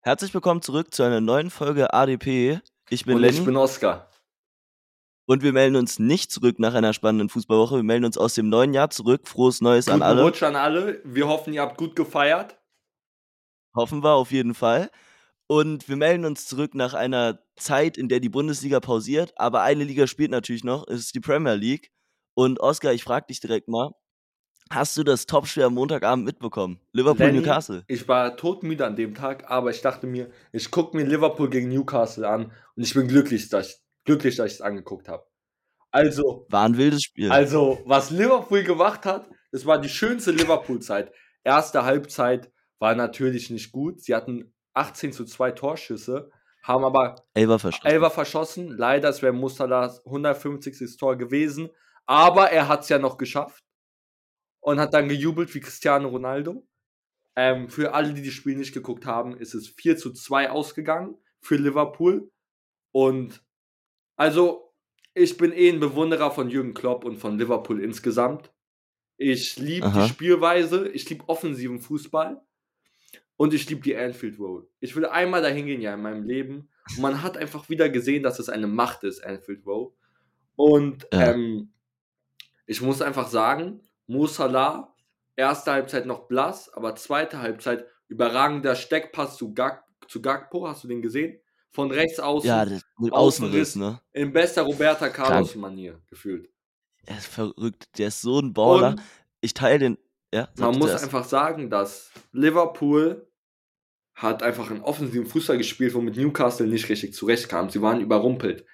Herzlich willkommen zurück zu einer neuen Folge ADP. Ich bin Und ich Lenny bin Oskar. und wir melden uns nicht zurück nach einer spannenden Fußballwoche. Wir melden uns aus dem neuen Jahr zurück. Frohes Neues an Guten alle. Rutsch an alle. Wir hoffen, ihr habt gut gefeiert. Hoffen wir auf jeden Fall. Und wir melden uns zurück nach einer Zeit, in der die Bundesliga pausiert. Aber eine Liga spielt natürlich noch, es ist die Premier League. Und Oskar, ich frage dich direkt mal, hast du das Topspiel am Montagabend mitbekommen? Lenny, Liverpool-Newcastle. ich war todmüde an dem Tag, aber ich dachte mir, ich gucke mir Liverpool gegen Newcastle an und ich bin glücklich, dass ich es angeguckt habe. Also, War ein wildes Spiel. was Liverpool gemacht hat, das war die schönste Liverpool-Zeit. Erste Halbzeit war natürlich nicht gut. Sie hatten 18:2 Torschüsse, haben aber Elfer verschossen. Elfer verschossen. Leider, es wäre Mustalahs 150. Tor gewesen. Aber er hat es ja noch geschafft und hat dann gejubelt wie Cristiano Ronaldo. Für alle, die das Spiel nicht geguckt haben, ist es 4:2 ausgegangen für Liverpool. Und also, ich bin ein Bewunderer von Jürgen Klopp und von Liverpool insgesamt. Ich liebe die Aha. Spielweise, ich liebe offensiven Fußball und ich liebe die Anfield Road. Ich will einmal dahin gehen ja in meinem Leben. Und man hat einfach wieder gesehen, dass es eine Macht ist, Anfield Road. Und Ja. ich muss einfach sagen, Mo Salah, erste Halbzeit noch blass, aber zweite Halbzeit überragender Steckpass zu Gakpo, hast du den gesehen? Von rechts außen, Ja, mit Außenriss, ne? in bester Roberta Carlos-Manier gefühlt. Er ist verrückt, der ist so ein Baller. Und Ich teile den. Ja, sag man du muss zuerst. einfach sagen, dass Liverpool hat einfach einen offensiven Fußball gespielt, womit Newcastle nicht richtig zurechtkam. Sie waren überrumpelt.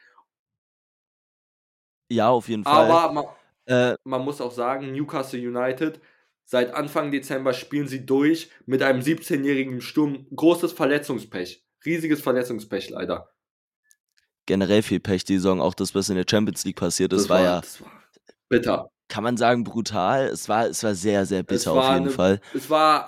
Ja, auf jeden Fall. Aber Äh, man muss auch sagen, Newcastle United, seit Anfang Dezember spielen sie durch mit einem 17-jährigen Sturm. Großes Verletzungspech. Riesiges Verletzungspech leider. Generell viel Pech die Saison, auch das, was in der Champions League passiert ist, Das war bitter. kann man sagen, brutal. Es war sehr, sehr bitter auf jeden Fall. Es war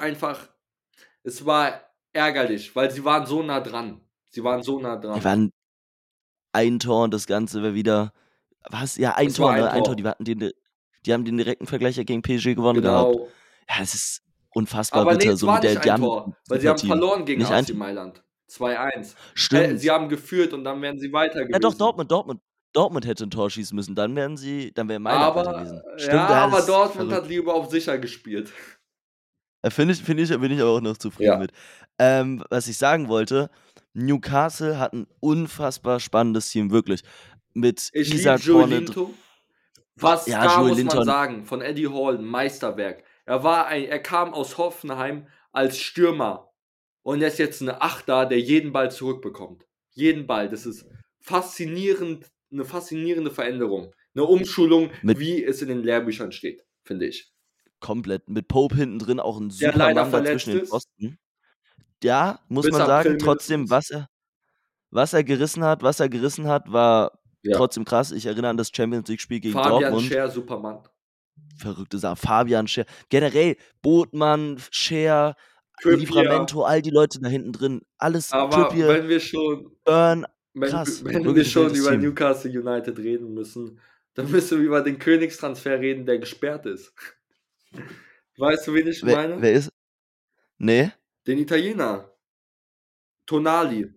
ärgerlich, weil sie waren so nah dran. Die waren ein Tor und das Ganze wäre wieder. Was? Ja, ein Es Tor, war ein ne? Ein Tor. Tor. Die haben den direkten Vergleich ja gegen PSG gewonnen Genau. gehabt. Ja, es ist unfassbar Aber bitter. nee, es war nicht ein haben Tor, weil sie super haben Team. verloren gegen Nicht ein AC Tor? Mailand. 2:1. Stimmt. Sie haben geführt und dann wären sie weiter Ja, doch, gewesen. Dortmund hätte ein Tor schießen müssen, dann wäre Mailand weiter gewesen. Stimmt, Aber das ist Dortmund verrückt. hat lieber auf sicher gespielt. Bin ich aber auch noch zufrieden Ja. mit. Was ich sagen wollte, Newcastle hat ein unfassbar spannendes Team, wirklich. Mit Ich liebe Isak vorne. Joelinton. Was Ja, da muss Joelinton. man sagen, von Eddie Hall, ein Meisterwerk. Er kam aus Hoffenheim als Stürmer und er ist jetzt eine Achter, der jeden Ball zurückbekommt. Jeden Ball. Das ist faszinierend, eine faszinierende Veränderung. Eine Umschulung, wie es in den Lehrbüchern steht, finde ich. Komplett. Mit Pope hinten drin auch ein Der super leider Mann da verletzt zwischen den ist. Pfosten. Ja, muss Bis man April sagen, trotzdem, mindestens. was er gerissen hat, war Ja. trotzdem krass. Ich erinnere an das Champions League-Spiel gegen Fabian Dortmund. Schär, Supermann. Verrückte Sache. Fabian Schär. Generell, Botmann, Schär, Trippier. Livramento, all die Leute da hinten drin. Alles Aber Trippier, wenn wir schon, Burn, krass. wenn wir Wirklich ein schon wildes über Team. Newcastle United reden müssen, dann müssen wir über den Königstransfer reden, der gesperrt ist. Weißt du, wen ich meine? Wer ist? Nee? Den Italiener. Tonali.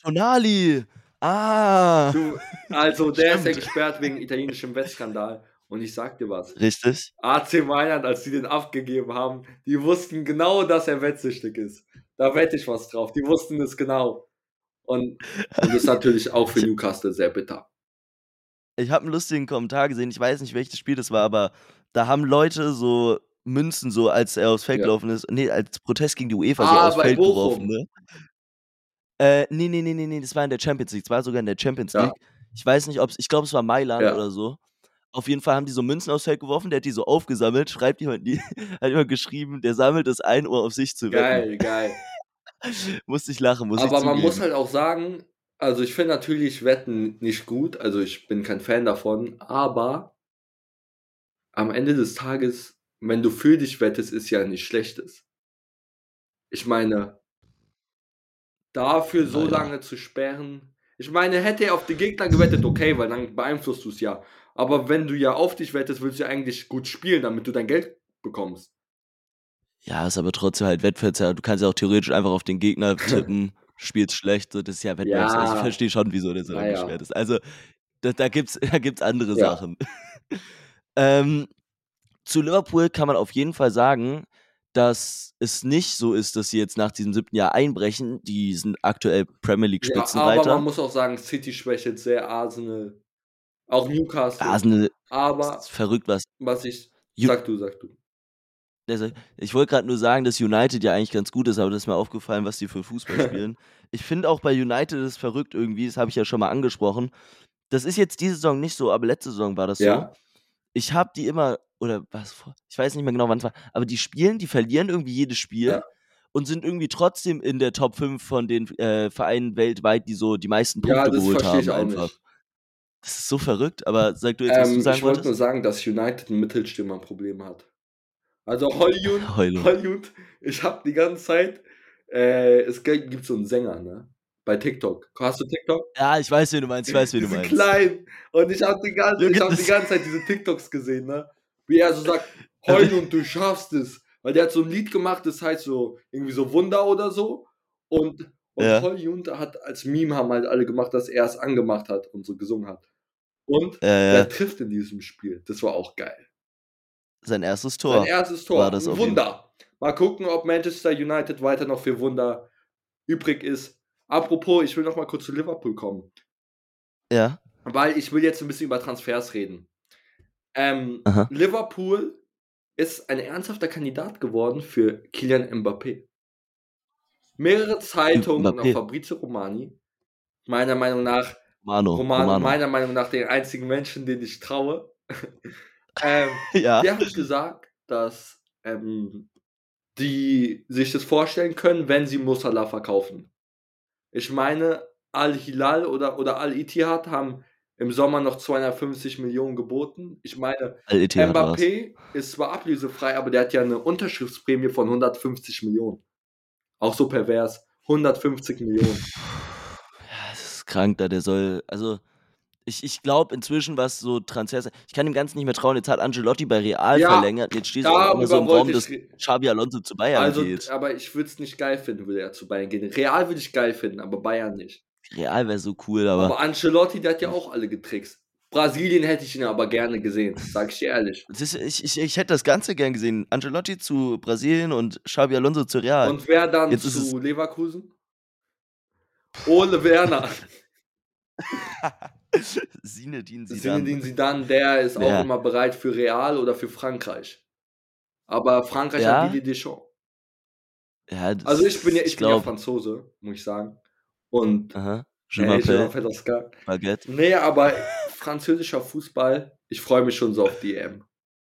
Ah! Der ist ja Stimmt. gesperrt wegen italienischem Wettskandal. Und ich sag dir was. Richtig. AC Mailand, als die den abgegeben haben, die wussten genau, dass er wettsüchtig ist. Da wette ich was drauf. Die wussten es genau. Und das ist natürlich auch für Newcastle sehr bitter. Ich habe einen lustigen Kommentar gesehen, ich weiß nicht, welches Spiel das war, aber da haben Leute so Münzen, so als er aufs Feld gelaufen ist, als Protest gegen die UEFA so aufs bei Feld Bochum. geworfen, ne? Nee, das war in der Champions League. Es war sogar in der Champions League. Ich weiß nicht, ich glaube, es war Mailand oder so. Auf jeden Fall haben die so Münzen aufs Feld geworfen, der hat die so aufgesammelt, hat jemand geschrieben, der sammelt das ein, um auf sich zu wetten. Geil. Musste ich lachen, muss ich Aber zugeben. man muss halt auch sagen, also ich finde natürlich Wetten nicht gut, also ich bin kein Fan davon, aber am Ende des Tages, wenn du für dich wettest, ist ja nichts Schlechtes. Ich meine, dafür so lange zu sperren, ich meine, hätte er auf die Gegner gewettet, okay, weil dann beeinflusst du es ja. Aber wenn du ja auf dich wettest, willst du ja eigentlich gut spielen, damit du dein Geld bekommst. Ja, ist aber trotzdem halt Wettverzerr. Du kannst ja auch theoretisch einfach auf den Gegner tippen, spielst schlecht, so, das ist ja Wettbewerbs ich Ja, verstehe schon, wieso der so lange naja, gesperrt ist. Also, da gibt's da gibt's andere ja. Sachen. Ähm, zu Liverpool kann man auf jeden Fall sagen, dass es nicht so ist, dass sie jetzt nach diesem 7. Jahr einbrechen. Die sind aktuell Premier League Ja, aber man Spitzenreiter. muss auch sagen, City schwächelt sehr, Arsenal, auch Newcastle. Arsenal ist Aber verrückt, was was ich Ju sag du. also, ich wollte grad nur sagen, dass United ja eigentlich ganz gut ist, aber das ist mir aufgefallen, was die für Fußball spielen. Ich finde auch bei United ist verrückt irgendwie, das habe ich ja schon mal angesprochen. Das ist jetzt diese Saison nicht so, aber letzte Saison war das so. Ja, Ich habe die immer oder was vor ich weiß nicht mehr genau, wann's war, aber die verlieren irgendwie jedes ja. Spiel und sind irgendwie trotzdem in der Top 5 von den, Vereinen weltweit, die so die meisten Ja, Punkte das geholt verstehe ich haben auch einfach. nicht. Das ist so verrückt, aber sag du jetzt, was du sagen Ich wollte nur wolltest? sagen, dass United 'n Mittelstürmerproblem hat. Also Højlund Heulund. Højlund, ich habe die ganze Zeit es gibt so 'n Sänger, ne, bei TikTok. Hast du TikTok? Ja, ich weiß, wen du meinst, ich weiß, wen du Diese meinst. kleinen. Und ich Junge, habe die das ganze Zeit diese TikToks gesehen, ne? Wie er so sagt: also „Højlund, du schaffst es.“ Weil der hat so 'n Lied gemacht, das heißt so irgendwie so „Wunder“ oder so. Und ja, Højlund hat als Meme haben halt alle gemacht, dass er es angemacht hat und so gesungen hat. Und der ja, trifft in diesem Spiel. Das war auch geil. sein erstes Sein Tor erstes war Tor, das 'n auf jeden Fall. Wunder. Mal gucken, ob Manchester United weiter noch für Wunder übrig ist. Apropos, ich will noch mal kurz zu Liverpool kommen, Ja, weil ich will jetzt 'n bisschen über Transfers reden. aha. Liverpool ist ein ernsthafter Kandidat geworden für Kylian Mbappé. Mehrere Zeitungen und auch Mbappé, Fabrizio Romani, meiner Meinung nach Romano. meiner Meinung nach den einzigen Menschen, denen ich traue, Ja, der hat gesagt, dass, die sich das vorstellen können, wenn sie Mo Salah verkaufen. Ich meine, Al Hilal oder Al Ittihad haben im Sommer noch 250 Millionen geboten. Ich meine, Al-Ittihad war's. Mbappé ist zwar ablösefrei, aber der hat ja 'ne Unterschriftsprämie von 150 Millionen. Auch so pervers. 150 Millionen. Ja, das ist krank da, der soll also, ich glaube inzwischen, was so Transfers ich kann dem Ganzen nicht mehr trauen. Jetzt hat Ancelotti bei Real Ja, verlängert und jetzt steht auf einmal so darüber im wollte Raum, ich dass re Xabi Alonso zu Bayern also, geht. aber ich würde es nicht geil finden, würde er zu Bayern gehen. Real würde ich geil finden, aber Bayern nicht. Real wäre so cool, aber Aber Ancelotti, der hat ja auch alle getrickst. Brasilien hätte ich ihn aber gerne gesehen, sage ich dir ehrlich. das ist ich hätte das Ganze gern gesehen. Ancelotti zu Brasilien und Xabi Alonso zu Real. Und wer dann Jetzt ist es zu Leverkusen? Ole Werner. Zinedine Zidane. Zinedine Zidane, der ist auch Ja, immer bereit für Real oder für Frankreich. Aber Frankreich hat ja, Didier Deschamps. ja, Also, das ich ich bin ja glaube Franzose, muss ich sagen. Und aha, je hey, je m'appelle m'appelle Oscar. Baguette. Ne, aber französischer Fußball, ich freue mich schon so auf die EM.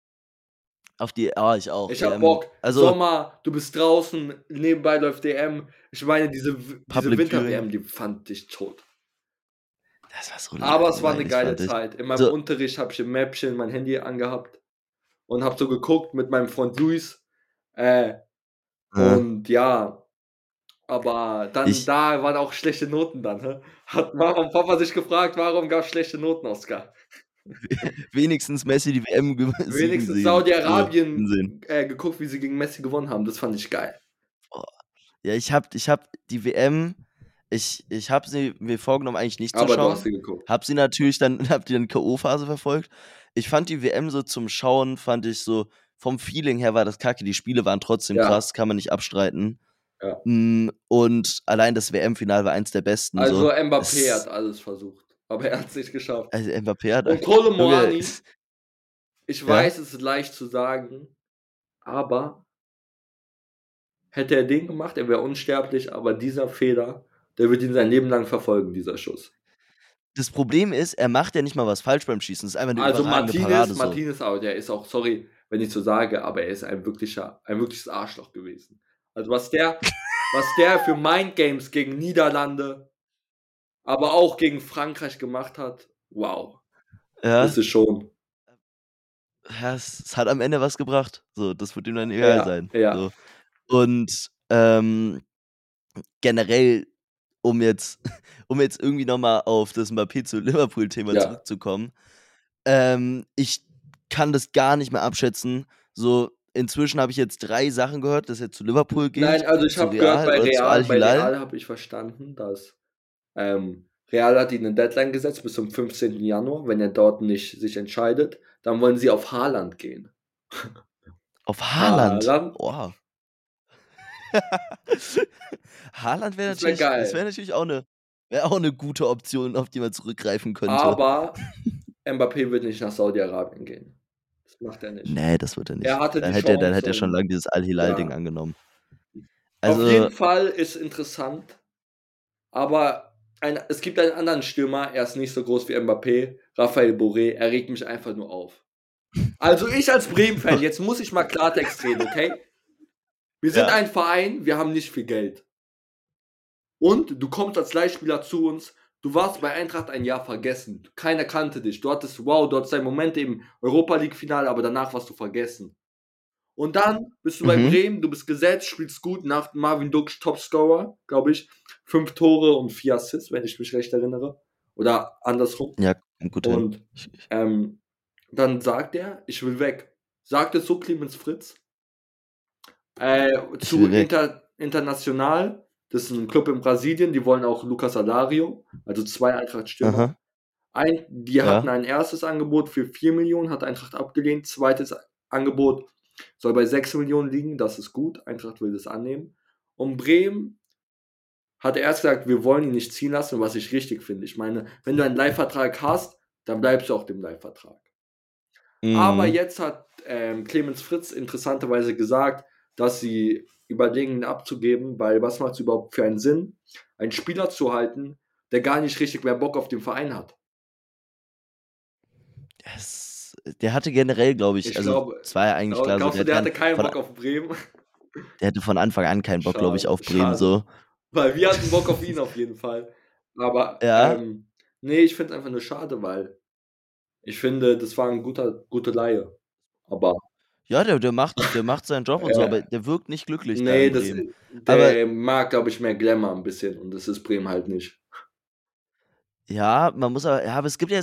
Auf die ich auch, Ich habe WM. Bock, Also, Sommer, du bist draußen, nebenbei läuft EM. Ich meine, diese Public Viewing, Winter-WM, die fand ich tot. das war so Aber es war 'ne langweilig, geile fand ich. Zeit. In meinem So, Unterricht habe ich im Mäppchen mein Handy angehabt und habe so geguckt mit meinem Freund Luis. Äh, äh, und ja, aber dann ich da waren auch schlechte Noten dann, hä? Hat Mama und Papa sich gefragt: „Warum gab's schlechte Noten, Oskar?“ wenigstens Messi die WM ge siegen Wenigstens sehen, so Saudi-Arabien, sehen. geguckt, wie sie gegen Messi gewonnen haben. Das fand ich geil. Boah. Ja, ich habe die WM ich habe sie mir vorgenommen, eigentlich nicht zu Aber du hast schauen. sie geguckt. Habe sie natürlich dann habe die dann K.O.-Phase verfolgt. Ich fand die WM so zum Schauen fand ich so vom Feeling her war das kacke. Die Spiele waren trotzdem Ja, krass, kann man nicht abstreiten. ja. Und allein das WM-Finale war eins der besten so. Also, Mbappé Es hat alles versucht, aber er hat's nicht geschafft. also, Mbappé hat Und Kolo Junge, Muani, ich ja? weiß, es ist leicht zu sagen, aber hätte er den gemacht, er wäre unsterblich, aber dieser Fehler, der wird ihn sein Leben lang verfolgen, dieser Schuss. Das Problem ist, er macht ja nicht mal was falsch beim Schießen. Das ist einfach 'ne Also, überragende Parade so. Martinez, aber der ist auch, sorry, wenn ich so sage, aber er ist ein wirkliches Arschloch gewesen. Also, was der für Mindgames gegen Niederlande, aber auch gegen Frankreich gemacht hat, wow, das Ja, ist schon, ja, es hat am Ende was gebracht. So, das wird ihm dann egal ja, sein, ja, so. Und, generell, um jetzt um jetzt irgendwie noch mal auf das Mbappé zu Liverpool-Thema ja, zurückzukommen, ich kann das gar nicht mehr abschätzen. So, inzwischen habe ich jetzt 3 Sachen gehört, dass er zu Liverpool Nein, geht, also ich zu habe gehört Real bei oder zu Real, Al-Hilal. habe ich verstanden, dass Real hat ihnen eine Deadline gesetzt bis zum 15. Januar. Wenn er dort nicht sich entscheidet, dann wollen sie auf Haaland gehen. Auf Haaland? Haaland, Oh. Haaland wäre das wäre geil. natürlich auch 'ne gute Option, auf die man zurückgreifen könnte. Aber Mbappé wird nicht nach Saudi-Arabien gehen. Das macht er nicht. Ne, das wird er Er nicht. hatte die Dann Chance hätte er schon und lang dieses Al-Hilal-Ding ja. angenommen. Auf Also jeden Fall ist interessant, aber es gibt einen anderen Stürmer, er ist nicht so groß wie Mbappé, Raphael Borré, er regt mich einfach nur auf. Also ich als Bremen-Fan, jetzt muss ich mal Klartext reden, okay? Wir sind Ja. ein Verein, wir haben nicht viel Geld. Und du kommst als Leihspieler zu uns, du warst bei Eintracht ein Jahr vergessen. Keiner kannte dich. Du hattest deine Momente im Europa-League-Finale, aber danach warst du vergessen. Und dann bist du bei Mhm. Bremen, du bist gesetzt, spielst gut, nach Marvin Duksch Topscorer, glaube ich. 5 Tore und 4 Assists, wenn ich mich recht erinnere. Oder andersrum. Ja, kommt gut hin. Und dann sagt er, ich will weg. Sagt es so Clemens Fritz. Ich Zu will weg. International, das ist ein Club in Brasilien, die wollen auch Lucas Alario, also 2 Eintracht-Stürmer. Aha. Die hatten Ja. ein erstes Angebot für 4 Millionen, hat Eintracht abgelehnt. Zweites Angebot soll bei 6 Millionen liegen, das ist gut. Eintracht will das annehmen. Und Bremen hat erst gesagt, wir wollen ihn nicht ziehen lassen, was ich richtig finde. Ich meine, wenn du einen Leihvertrag hast, dann bleibst du auch dem Leihvertrag. Aber Mhm. jetzt hat Clemens Fritz interessanterweise gesagt, dass sie überlegen, ihn abzugeben, weil was macht es überhaupt für einen Sinn, einen Spieler zu halten, der gar nicht richtig mehr Bock auf den Verein hat. Der hatte generell, glaube ich, Ich also glaube, es war ja eigentlich klar so, glaubst du, der hatte keinen Bock auf Bremen? der hatte von Anfang an keinen Bock, glaube ich, Schade, auf Bremen schade. so. Weil wir hatten Bock auf ihn auf jeden Fall. Aber Ja. nee, ich finde es einfach nur schade, weil ich finde, das war eine gute Leihe. Aber Ja, der macht seinen Job und so, aber der wirkt nicht glücklich da nee, in Bremen. Aber der mag, glaube ich, mehr Glamour ein bisschen und das ist Bremen halt nicht. ja, aber es gibt ja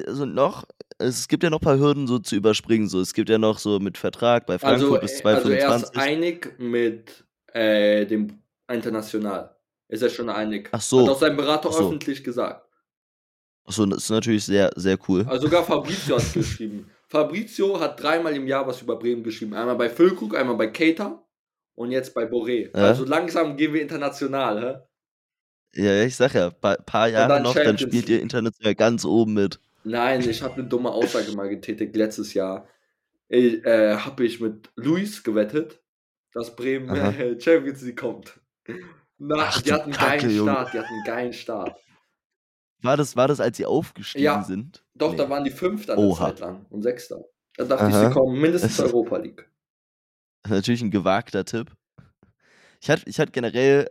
es gibt ja noch paar Hürden so zu überspringen so. Es gibt ja noch so mit Vertrag bei Also, Frankfurt bis also er ist 2025. einig mit dem International. Ist er schon einig. Ach Hat auch so, sein Berater ach so. öffentlich gesagt. Ach so, das ist natürlich sehr, sehr cool. Also sogar Fabrizio hat geschrieben. Fabrizio hat 3-mal im Jahr was über Bremen geschrieben. Einmal bei Füllkrug, einmal bei Keita und jetzt bei Borré. Also Ja? langsam gehen wir international, hä? Ja, ich sage ja, paar Und Jahre dann noch, dann Champions spielt ihr League. international ganz oben mit. Nein, ich habe 'ne dumme Aussage mal getätigt letztes Jahr. Habe ich mit Luis gewettet, dass Bremen Aha. Champions League kommt. Ach Die du hatten 'n Kacke, geilen Junge. Start, die hatten 'n geilen Start. War das, als sie aufgestiegen Ja, sind? doch, da Ne. waren die Fünfter 'ne Oha. Zeit lang und Sechster. Da dachte ich, sie Aha. kommen mindestens Das ist Europa League. natürlich 'n gewagter Tipp. Ich hatte generell,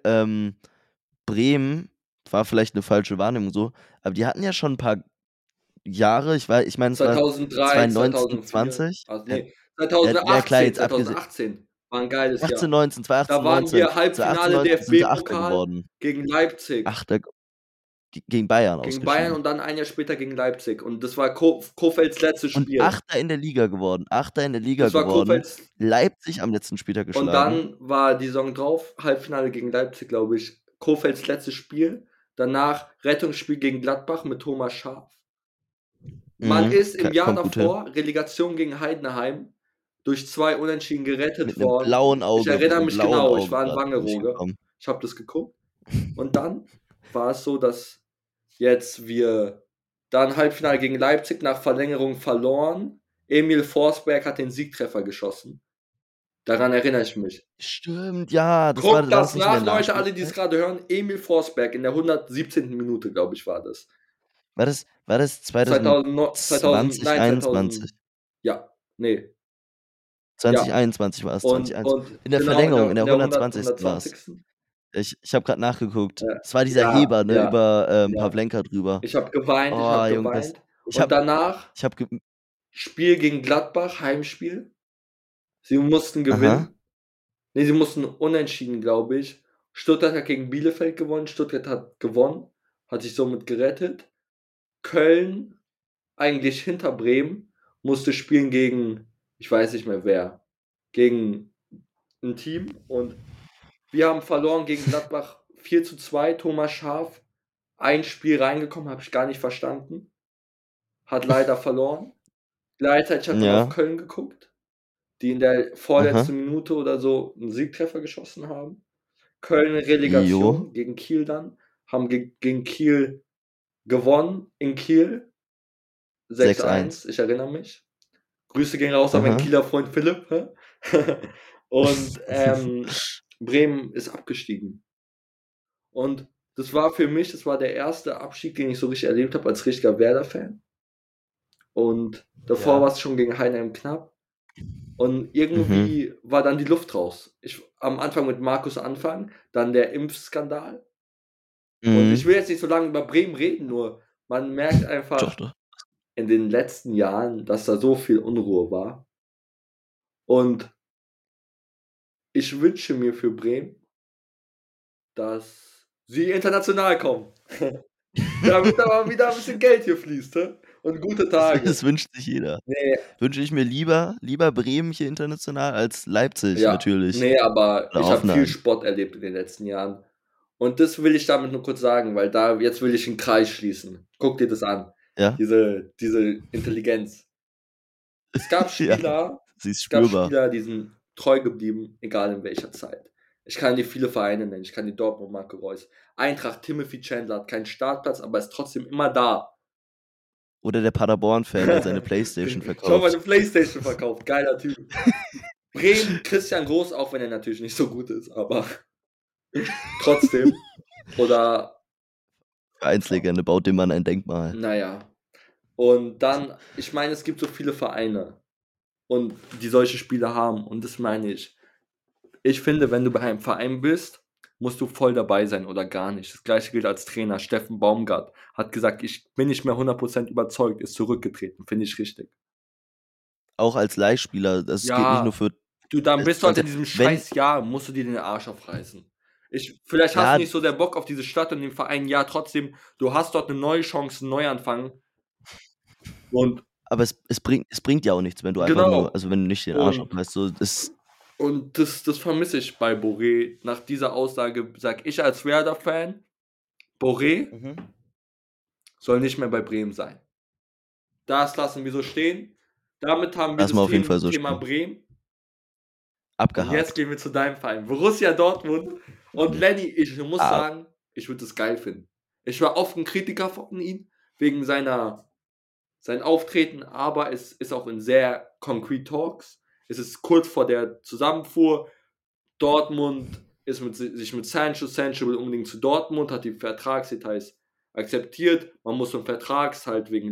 Bremen war vielleicht 'ne falsche Wahrnehmung so, aber die hatten ja schon 'n paar Jahre, ich meine, es war 2003, 2019, 2004, 20. also Ja, ne, ja klar, 2018, jetzt abgesehen 2018 war 'n geiles 18, Jahr. 19, Da 2018, waren 19. wir Halbfinale 2018, 19 sind sie Achter DFB-Pokal geworden. gegen Leipzig. Achter gegen Bayern Gegen Bayern ausgeschieden. und dann ein Jahr später gegen Leipzig. Und das war Kofelds letztes Und Spiel. Achter in der Liga geworden. Achter in der Liga Das war geworden. Kofelds. Leipzig am letzten Spieltag Und geschlagen. dann war die Saison drauf, Halbfinale gegen Leipzig, glaube ich. Kofelds letztes Spiel. Danach Rettungsspiel gegen Gladbach mit Thomas Schaaf. Man Mhm. ist im Jahr Kommt gut hin. davor, Relegation gegen Heidenheim, durch 2 Unentschieden gerettet Mit 'nem worden. blauen Ich Auge erinnere mich genau, ich war in grad Wangerooge. durchgekommen. Ich habe das geguckt. Und dann war es so, dass jetzt wir dann Halbfinale gegen Leipzig nach Verlängerung verloren. Emil Forsberg hat den Siegtreffer geschossen. Daran erinnere ich mich. Stimmt, ja, Guckt war das das nicht in der nach, Leute, alle, die es Nachspielzeit? gerade hören. Emil Forsberg in der 117. Minute, glaube ich, war das. War das 2000, 2020, nein, 21? 2000, ja, nee, ja. 2021 war es, Und 2021. und In der genau, Verlängerung, in der in der 120. war's. 120. Ich habe grad nachgeguckt. Ja, Es war dieser ja, Heber, ne, ja, über, ja. Pawlenka drüber. Ich habe geweint, ich Oh, habe Junge, geweint. Und danach ich habe ge Spiel gegen Gladbach, Heimspiel. Sie mussten aha. gewinnen. Ne, sie mussten unentschieden, glaube ich. Stuttgart hat gegen Bielefeld gewonnen. Stuttgart hat gewonnen, hat sich somit gerettet. Köln, eigentlich hinter Bremen, musste spielen gegen, ich weiß nicht mehr wer, gegen ein Team und wir haben verloren gegen Gladbach 4:2. Thomas Schaaf, ein Spiel reingekommen, habe ich gar nicht verstanden. Hat leider verloren. Gleichzeitig hat man auf Ja. Köln geguckt, die in der Aha. vorletzten Minute oder so einen Siegtreffer geschossen haben. Köln Jo. Relegation gegen Kiel dann, haben gegen Kiel gewonnen in Kiel. 6:1. 6:1, ich erinnere mich. Grüße gehen raus an meinen Aha. Kieler Freund Philipp. Und Bremen ist abgestiegen. Und das war für mich, das war der erste Abstieg, den ich so richtig erlebt habe als richtiger Werder-Fan. Und davor war Ja. es schon gegen Heidenheim knapp. Und Mhm. irgendwie war dann die Luft raus. Am Anfang mit Markus anfangen, dann der Impfskandal. Und ich Mhm. will jetzt nicht so lange über Bremen reden, nur man merkt Doch, einfach doch. in den letzten Jahren, dass da so viel Unruhe war. Und ich wünsche mir für Bremen, dass sie international kommen. Damit da mal wieder ein bisschen Geld hier fließt, hä? Und gute Das Tage. wünscht sich jeder. Ne, Wünsche ich mir lieber Bremen hier international als Leipzig ja, natürlich ne, aber oder ich habe viel Hoffenheim. Sport erlebt in den letzten Jahren. Und das will ich damit nur kurz sagen, weil jetzt will ich 'n Kreis schließen. Guck dir das an, Ja? diese Intelligenz. Es gab Ja, Spieler sie ist spürbar. die sind treu geblieben, egal in welcher Zeit. Ich kann dir viele Vereine nennen. Ich kann dir Dortmund, Marco Reus. Eintracht, Timothy Chandler hat keinen Startplatz, aber ist trotzdem immer da. Oder der Paderborn-Fan, der seine Playstation Ich habe meine verkauft. Playstation verkauft. Geiler Typ. Bremen, Christian Groß, auch wenn er natürlich nicht so gut ist, aber trotzdem. Oder, Vereinslegende, baut dem Mann ein Denkmal. naja. Und dann, ich meine, es gibt so viele Vereine und die solche Spiele haben und das meine ich. Ich finde, wenn du bei einem Verein bist, musst du voll dabei sein oder gar nicht. Das gleiche gilt als Trainer. Steffen Baumgart hat gesagt, ich bin nicht mehr 100% überzeugt, ist zurückgetreten. Finde ich richtig. Auch als Leihspieler, das geht nicht nur Ja, für du, dann bist du halt 20 in diesem wenn scheiß Jahr, musst du dir den Arsch aufreißen. Vielleicht hast du ja, nicht so der Bock auf diese Stadt und den Verein, ja, trotzdem, du hast dort eine neue Chance, einen Neuanfang. Und aber es bringt ja auch nichts, wenn du einfach nur genau. also, wenn du nicht den Arsch Und, aufreißt, so das und das vermisse ich bei Boré. Nach dieser Aussage sage ich als Werder-Fan, Boré soll nicht mehr bei Bremen sein. Das lassen wir so stehen. Damit haben wir lass das mal auf jeden Fall so Thema stehen. Bremen. Und jetzt Abgehakt. gehen wir zu deinem Verein, Borussia Dortmund. Und Lenny, ich muss Ah, sagen, ich würde es geil finden. Ich war oft ein Kritiker von ihm, wegen sein Auftreten, aber es ist auch in sehr concrete Talks. Es ist kurz vor der Zusammenfuhr. Dortmund ist sich mit Sancho will unbedingt zu Dortmund, hat die Vertragsdetails akzeptiert. Man muss so einen Vertrags halt wegen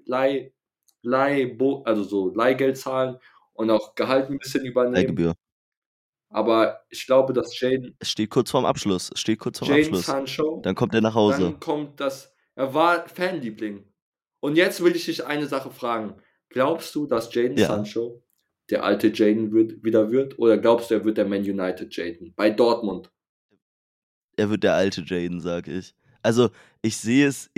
also so Leihgeld zahlen und auch Gehalt ein bisschen übernehmen. Leihgebühr. Aber ich glaube, dass Es steht kurz vorm Abschluss. Jadon Sancho, Dann kommt er nach Hause. dann kommt er war Fanliebling. Und jetzt will ich dich eine Sache fragen. Glaubst du, dass Jadon Ja, Sancho der alte Jadon wieder wird? Oder glaubst du, er wird der Man United Jadon? Bei Dortmund. er wird der alte Jadon, sage ich. Also, ich sehe es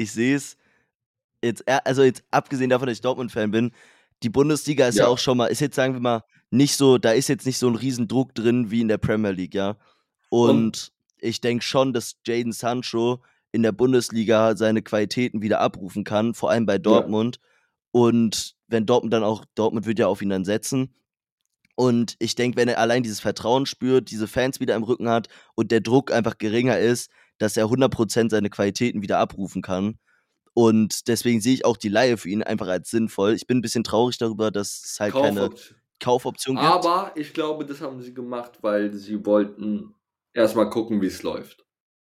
jetzt abgesehen davon, dass ich Dortmund-Fan bin, die Bundesliga ist ja Ja. auch schon mal ist jetzt, sagen wir mal, nicht so da ist jetzt nicht so 'n Riesendruck drin wie in der Premier League, ja? Und Und ich denke schon, dass Jadon Sancho in der Bundesliga seine Qualitäten wieder abrufen kann, vor allem bei ja, Dortmund. Und wenn Dortmund wird ja auf ihn dann setzen. Und ich denke, wenn er allein dieses Vertrauen spürt, diese Fans wieder im Rücken hat und der Druck einfach geringer ist, dass er 100% seine Qualitäten wieder abrufen kann. Und deswegen sehe ich auch die Leihe für ihn einfach als sinnvoll. Ich bin 'n bisschen traurig darüber, dass es halt keine Kaufoption. Kaufoption gibt. Aber ich glaube, das haben sie gemacht, weil sie wollten erst mal gucken, wie es läuft.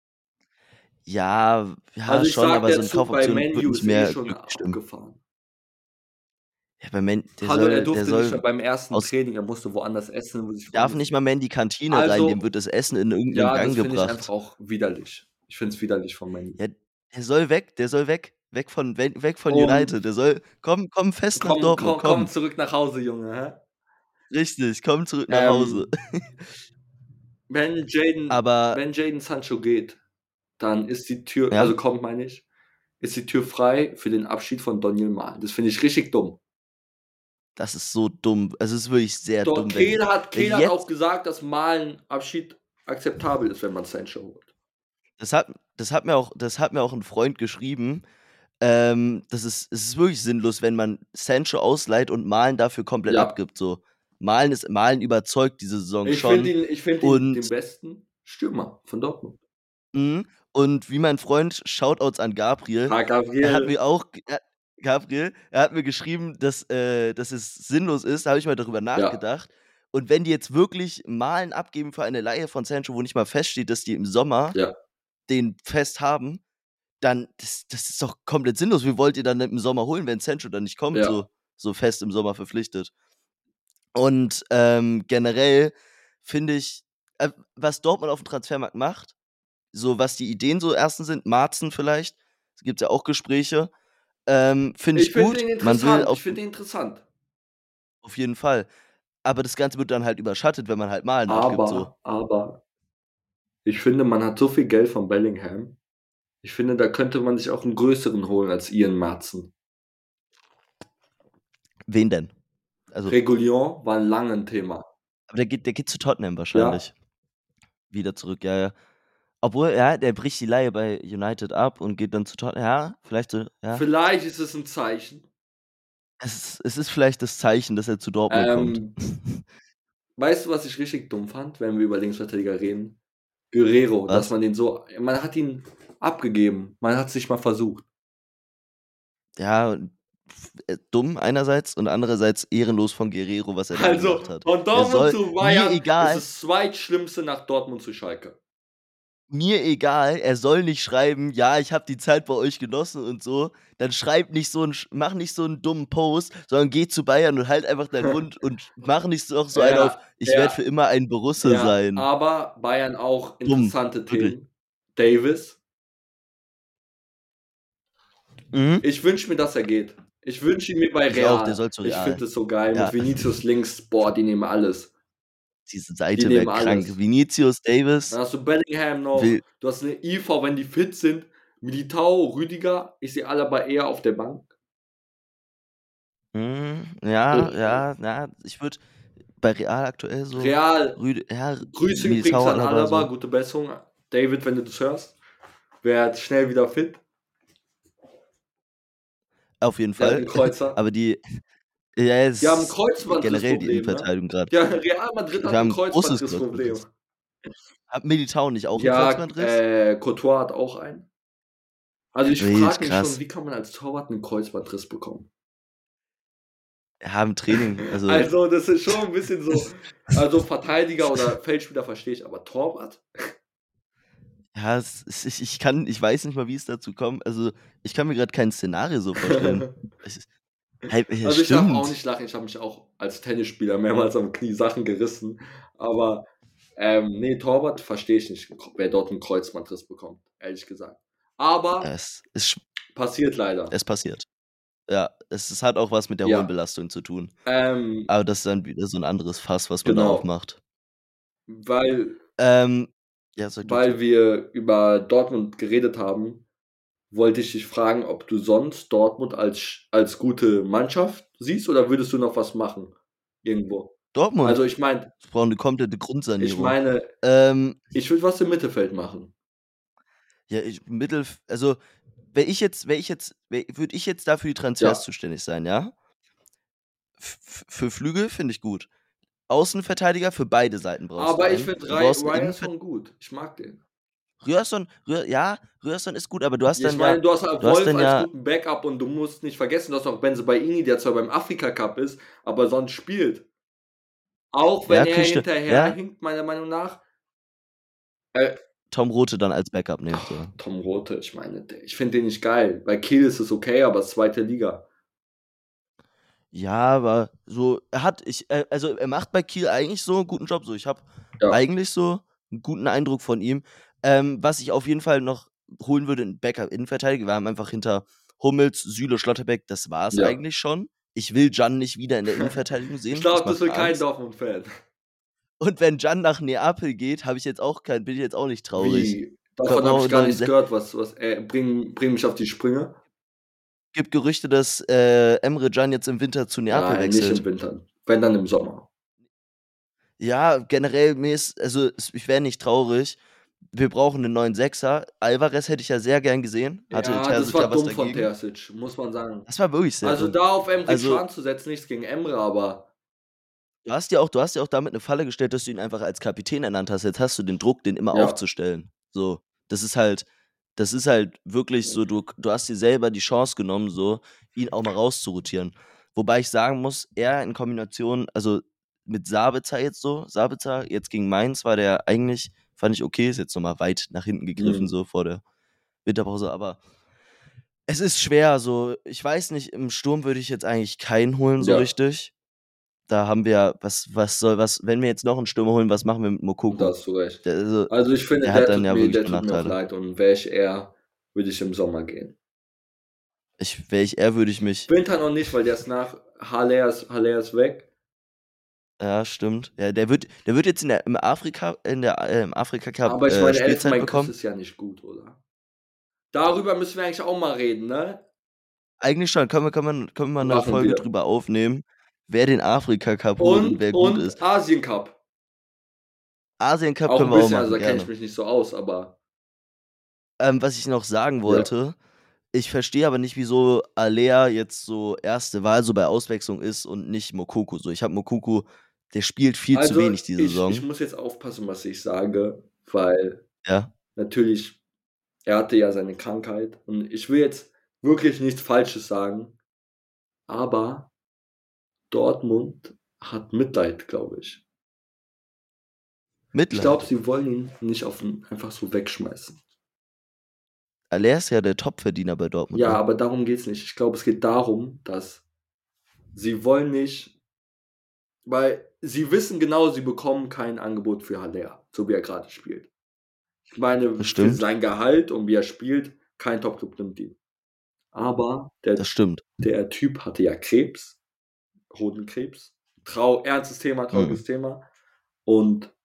Ja, Also ja, ich schon, sage, aber so der 'ne Zug bei Kaufoption Man würde U mich ist eh mehr schon glücklich stimmen. abgefahren. Ja, bei Man Hallo, er der durfte nicht mehr soll beim ersten aus Training, er musste woanders essen, muss sich darf woanders. nicht mal mehr in die Kantine rein, dem wird Also, das Essen in irgend 'nem ja, das Gang finde ich einfach gebracht. auch widerlich. Ich finde es widerlich von Man U. Ja, der soll weg. Weg von Und United. Der soll komm fest nach Dortmund, komm komm. zurück nach Hause, Junge, hä? Richtig, komm zurück nach Hause. Ähm, wenn Jadon Aber wenn Jadon Sancho geht, dann ist die Tür, also ja, kommt, meine ich, ist die Tür frei für den Abschied von Daniel Mahlen. Das finde ich richtig dumm. Das ist so dumm. Also, es ist wirklich sehr Doch, dumm, Kehl hat wenn die auch jetzt gesagt, dass Malen Abschied akzeptabel ist, wenn man Sancho holt. das hat mir auch 'n Freund geschrieben, es ist wirklich sinnlos, wenn man Sancho ausleiht und Malen dafür komplett Ja. abgibt so. Malen überzeugt diese Saison Ich finde schon ihn den und besten Stürmer von Dortmund. und wie mein Freund Shoutouts an Gabriel, er hat Gabriel. mir auch er hat mir geschrieben, dass es sinnlos ist, da habe ich mal darüber Ja, nachgedacht. Und wenn die jetzt wirklich Malen abgeben für eine Leihe von Sancho, wo nicht mal feststeht, dass die im Sommer ja, den fest haben, dann das ist doch komplett sinnlos. Wie wollt ihr dann im Sommer holen, wenn Sancho dann nicht kommt, ja. so fest im Sommer verpflichtet? Und, generell finde ich, was Dortmund auf dem Transfermarkt macht, so was die Ideen so erstens sind, Marzen vielleicht, gibt's ja auch Gespräche, finde ich Ich finde gut. ihn Man will interessant. auf Ich finde ihn interessant. auf jeden Fall. Aber das Ganze wird dann halt überschattet, wenn man halt Malen abgibt so. Aber ich finde, man hat so viel Geld von Bellingham. Ich finde, da könnte man sich auch 'n größeren holen als Ian Maatsen. Wen denn? Also Reguilón war lange 'n Thema. aber der geht zu Tottenham Ja, wahrscheinlich. Wieder zurück, ja, ja. Obwohl, ja, der bricht die Leihe bei United ab und geht dann zu Tottenham. Ja, vielleicht so, ja. vielleicht ist es 'n Zeichen. Es ist vielleicht das Zeichen, dass er zu Dortmund kommt. Ähm, weißt du, was ich richtig dumm fand, wenn wir über Linksverteidiger reden? Guerreiro, dass Was? man man hat ihn abgegeben. Man hat's nicht mal versucht. Ja, dumm einerseits und andererseits ehrenlos von Guerreiro, was er da gemacht Also, hat. von Er Dortmund soll zu mir Bayern ist egal das Zweitschlimmste nach Dortmund zu Schalke. er soll nicht schreiben: „Ja, ich habe die Zeit bei euch genossen“ und so. Dann schreib nicht so 'n mach nicht so 'n dummen Post, sondern geh zu Bayern und halt einfach deinen Mund und mach nicht so einen auf: Ja, „Ich werde ja, für immer ein Borusse ja, sein.“ aber Bayern auch Dumm, interessante wirklich. Themen. Davis. Mhm. Ich wünsche mir, dass er geht. Ich wünsche ihn mir bei Ich auch, der Real. soll zu Ich Real. finde es so geil Ja, mit Vinicius links. Boah, die nehmen alles. diese Die Seite wäre nehmen krank. alles. Vinicius, Dann Davis, hast du Bellingham noch, will du hast 'ne IV, wenn die fit sind. Militao, Rüdiger, ich sehe Alaba eher auf der Bank. ja, Oh, ja, ja, ich würde bei Real aktuell so Real, Ja, Grüße übrigens Militao, an Alaba Alaba, so. gute Besserung. David, wenn du das hörst, werd schnell wieder fit. Auf jeden Der hat Fall. 'n Kreuzer. Aber ja, Die haben 'n es generell die Kreuzbandrissproblem, ne? Innenverteidigung grad. Ja, Real Madrid Wir hat 'n haben 'n großes Kreuzbandrissproblem. Kreuzbandriss. Hat Militao nicht auch 'n Ja, Kreuzbandriss? Courtois hat auch einen. Also, ich Wild, frage mich schon, krass. wie kann man als Torwart 'n Kreuzbandriss bekommen? Ja, im Training, also Also, das ist schon 'n bisschen so, also, Verteidiger oder Feldspieler verstehe ich, aber Torwart? ja, ich weiß nicht mal, wie es dazu kommt. Also, ich kann mir grad kein Szenario so vorstellen. Es ist ja, Also, ich darf auch stimmt. nicht lachen. Ich habe mich auch als Tennisspieler mehrmals am Knie Sachen gerissen, aber, ne, Torwart verstehe ich nicht, wer dort 'n Kreuzbandriss bekommt, ehrlich gesagt. Aber Es passiert leider. es passiert. Ja, es hat auch was mit der hohen Ja, Belastung zu tun. ähm, Aber das ist dann wieder so 'n anderes Fass, was man da genau, aufmacht. weil Ähm, ja, sag du weil zuerst. wir über Dortmund geredet haben, wollte ich dich fragen, ob du sonst Dortmund als gute Mannschaft siehst oder würdest du noch was machen irgendwo? Dortmund, Also, ich meine die brauchen 'ne komplette ich Grundsanierung. meine, Ähm, ich würde was im Mittelfeld machen. ja, also, würde ich jetzt dafür die Transfers Ja, zuständig sein, ja? Für Flügel finde ich gut. Außenverteidiger für beide Seiten brauchst du aber ich einen. finde Du brauchst 'n Ryerson gut. Ich mag den. Ryerson ist gut, aber du hast Ja, ich dann ja meine, du hast halt du hast Wolf dann als ja guten Backup und du musst nicht vergessen, du hast noch Bensebaini, der zwar beim Afrika Cup ist, aber sonst spielt. Auch wenn ja, er Christian ja, hinterherhinkt, meiner Meinung nach. Äh, Tom Rothe dann als Backup nehmen, so. Tom Rothe, ich meine, ich finde den nicht geil. Bei Kiel ist es okay, aber zweite Liga. Ja, aber so also, er macht bei Kiel eigentlich so 'n guten Job so. Ich habe Ja, eigentlich so 'n guten Eindruck von ihm. Was ich auf jeden Fall noch holen würde, 'n Backup-Innenverteidiger. Wir haben einfach hinter Hummels, Süle, Schlotterbeck, das war's ja. eigentlich schon. Ich will Can nicht wieder in der Innenverteidigung Ich sehen, das glaube, das macht will mir kein Angst. Dortmund-Fan. Und wenn Can nach Neapel geht, bin ich jetzt auch nicht traurig. Wie? Davon habe ich Braucht gar neuen nichts Se gehört. Was bring mich auf die Sprünge. gibt Gerüchte, dass Emre Can jetzt im Winter zu Neapel Nein, nicht wechselt. im Winter. Wenn dann im Sommer. Ja, generell, ich wäre nicht traurig. Wir brauchen einen neuen Sechser. Alvarez hätte ich ja sehr gern gesehen. Hatte Ja, das Terzic ja war was dumm von dagegen. Terzic, muss man sagen. Das war wirklich sehr Also dumm. da auf Emre Also, Can zu setzen, nichts gegen Emre, aber du hast ja auch damit eine Falle gestellt, dass du ihn einfach als Kapitän ernannt hast. Jetzt hast du den Druck, den immer ja. aufzustellen. So, das ist halt wirklich so, du hast dir selber die Chance genommen, so, ihn auch mal rauszurotieren. Wobei ich sagen muss, er in Kombination, also mit Sabitzer jetzt gegen Mainz war der eigentlich, fand ich okay, ist jetzt nochmal weit nach hinten gegriffen, so vor der Winterpause, aber es ist schwer, so, ich weiß nicht, im Sturm würde ich jetzt eigentlich keinen holen, so Ja. richtig. Da haben wir, wenn wir jetzt noch einen Stürmer holen, was machen wir mit Da Moukoko? hast du recht. Der, Also ich finde, der hat dann tut ja mir, wirklich der nur tut mir auch Nachteile. leid und wäre ich er, würde ich im Sommer gehen. Würde ich mich. Winter noch nicht, weil der ist nach Haller ist weg. Ja, stimmt. Ja, der wird jetzt im Afrika Cup Aber ich meine, Spielzeit Elfenbeinküste bekommen. ist ja nicht gut, oder? Darüber müssen wir eigentlich auch mal reden, ne? Eigentlich schon. Können wir mal eine Machen Folge wir. drüber aufnehmen, wer den Afrika Cup holt und wer gut ist. Und Asien Cup. Asien Cup Auch können ein wir auch bisschen, also machen, da kenne ich gerne. mich nicht so aus, aber Was ich noch sagen ja. wollte, ich verstehe aber nicht, wieso Alea jetzt so erste Wahl so bei Auswechslung ist und nicht Moukoko. So, ich habe Moukoko, der spielt viel zu Also wenig diese ich Saison. muss jetzt aufpassen, was ich sage, weil Ja. natürlich, er hatte ja seine Krankheit und ich will jetzt wirklich nichts Falsches sagen, aber Dortmund hat Mitleid, glaube ich. Ich Mitleid. glaube, sie wollen ihn nicht einfach so wegschmeißen. Alea ist ja der Topverdiener bei Dortmund. Ja, Ne? aber darum geht es nicht. Ich glaube, es geht darum, dass sie wollen nicht, weil sie wissen genau, sie bekommen kein Angebot für Haller, so wie er gerade spielt. Ich meine, Das für stimmt. sein Gehalt und wie er spielt, kein Top-Club nimmt ihn. Aber Das stimmt. der Typ hatte ja Krebs, Hodenkrebs. Ernstes Thema, trauriges Thema. Und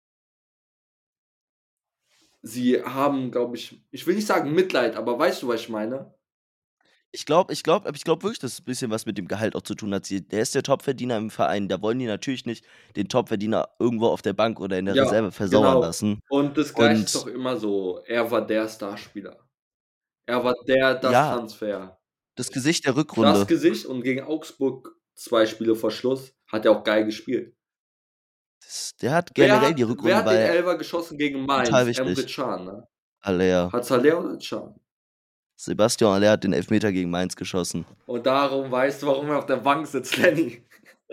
sie haben, glaube ich will nicht sagen Mitleid, aber weißt du, was ich meine? Ich glaube wirklich, dass es ein bisschen was mit dem Gehalt auch zu tun hat. Der ist der Topverdiener im Verein. Da wollen die natürlich nicht den Topverdiener irgendwo auf der Bank oder in der Ja, Reserve versauern genau. lassen. Und das Gleiche ist Und doch immer so, er war der Starspieler. Er war das ja, Transfer. das Gesicht der Das Rückrunde. Gesicht und gegen Augsburg 2 Spiele vor Schluss hat er auch geil gespielt. Der hat generell die Wer Rückrunde hat den bei Elfer geschossen gegen total Mainz? Emre wichtig. Can, ne? Haller. Hat's Haller oder Can? Sebastian Haller hat den Elfmeter gegen Mainz geschossen. Und darum weißt du, warum er auf der Bank sitzt, Lenny.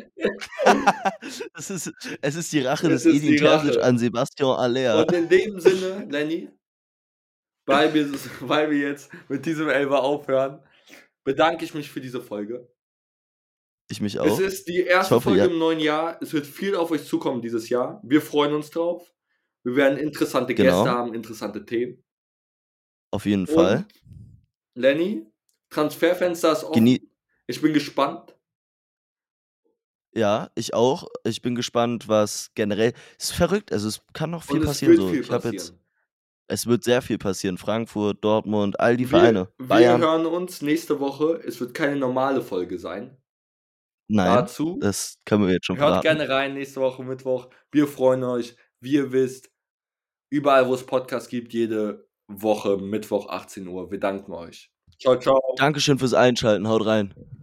Es ist die Rache Es des ist Edin die Rache. Terzic an Sebastian Haller. Und in dem Sinne, Lenny, weil wir jetzt mit diesem Elfer aufhören, bedanke ich mich für diese Folge. Ich mich Es auch. ist die erste hoffe, Folge ja. im neuen Jahr. Es wird viel auf euch zukommen dieses Jahr. Wir freuen uns drauf. Wir werden interessante Genau. Gäste haben, interessante Themen. Auf jeden Fall. Und Lenny, Transferfenster ist offen. Ich bin gespannt. Ja, ich auch. Ich bin gespannt, was generell. Es ist verrückt, also es kann noch viel Und es passieren. wird So. viel Ich habe passieren. es wird sehr viel passieren. Frankfurt, Dortmund, all die Wir Vereine. Bayern. hören uns nächste Woche. Es wird keine normale Folge sein. Nein, Dazu das können wir jetzt schon hört verraten. gerne rein nächste Woche Mittwoch. Wir freuen euch. Wie ihr wisst, überall, wo es Podcasts gibt, jede Woche Mittwoch 18 Uhr. Wir danken euch. Ciao, ciao. Dankeschön fürs Einschalten. Haut rein.